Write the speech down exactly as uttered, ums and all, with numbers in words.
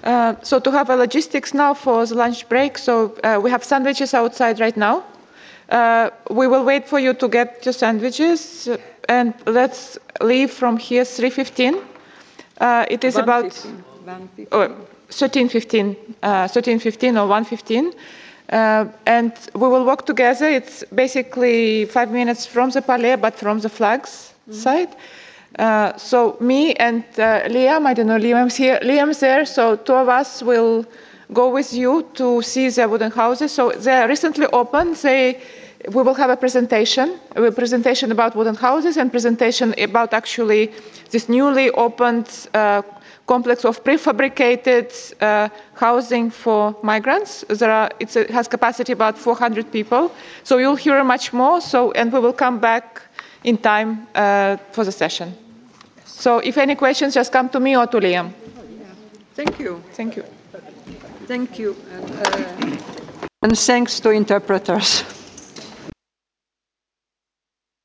Uh, so to have a logistics now for the lunch break, so uh, we have sandwiches outside right now. Uh, we will wait for you to get your sandwiches, uh, and let's leave from here three fifteen. Uh, it is about oh, thirteen fifteen, uh, thirteen fifteen or one fifteen. Uh, and we will walk together. It's basically five minutes from the Palais, but from the flags mm-hmm. side. Uh, so me and uh, Liam, I don't know, Liam's here, Liam's there, so two of us will go with you to see the wooden houses. So they are recently opened. They, we will have a presentation, a presentation about wooden houses and presentation about actually this newly opened uh, complex of prefabricated uh, housing for migrants. There are, it's a, it has capacity about four hundred people. So you'll hear much more. So, and we will come back in time uh, for the session. So if any questions, just come to me or to Liam. Thank you. Thank you. Thank you. And, uh, and thanks to interpreters.